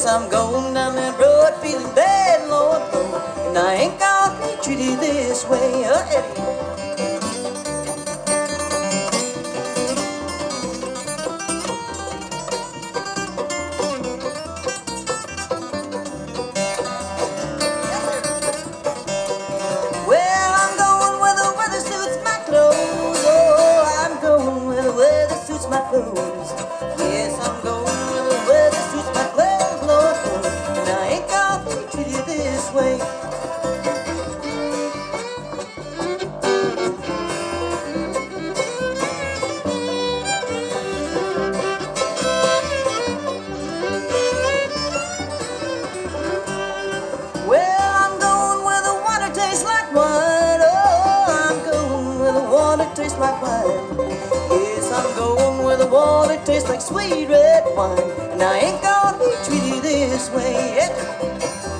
I'm going down that road feeling bad, Lord, Lord, and I ain't gonna be treated this way. Eddie. Well, I'm going where the weather suits my clothes. Oh, I'm going where the weather suits my clothes. Yes, I'm going where the weather suits my clothes, Lord, Lord, and I ain't gonna be treated this way. Well, I'm going where the water tastes like wine. Oh, I'm going where the water tastes like wine. Yes, I'm going where the water tastes like sweet red wine, and I ain't gonna be treated this way. Yeah.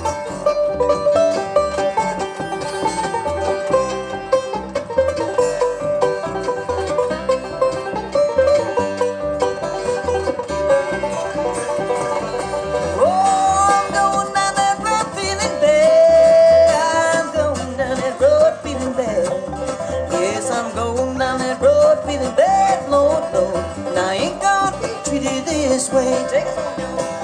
Oh, I'm going down that road feeling bad. I'm going down that road feeling bad. Yes, I'm going down that road feeling bad, Lord, Lord, and I ain't gonna be treated this way. Take it.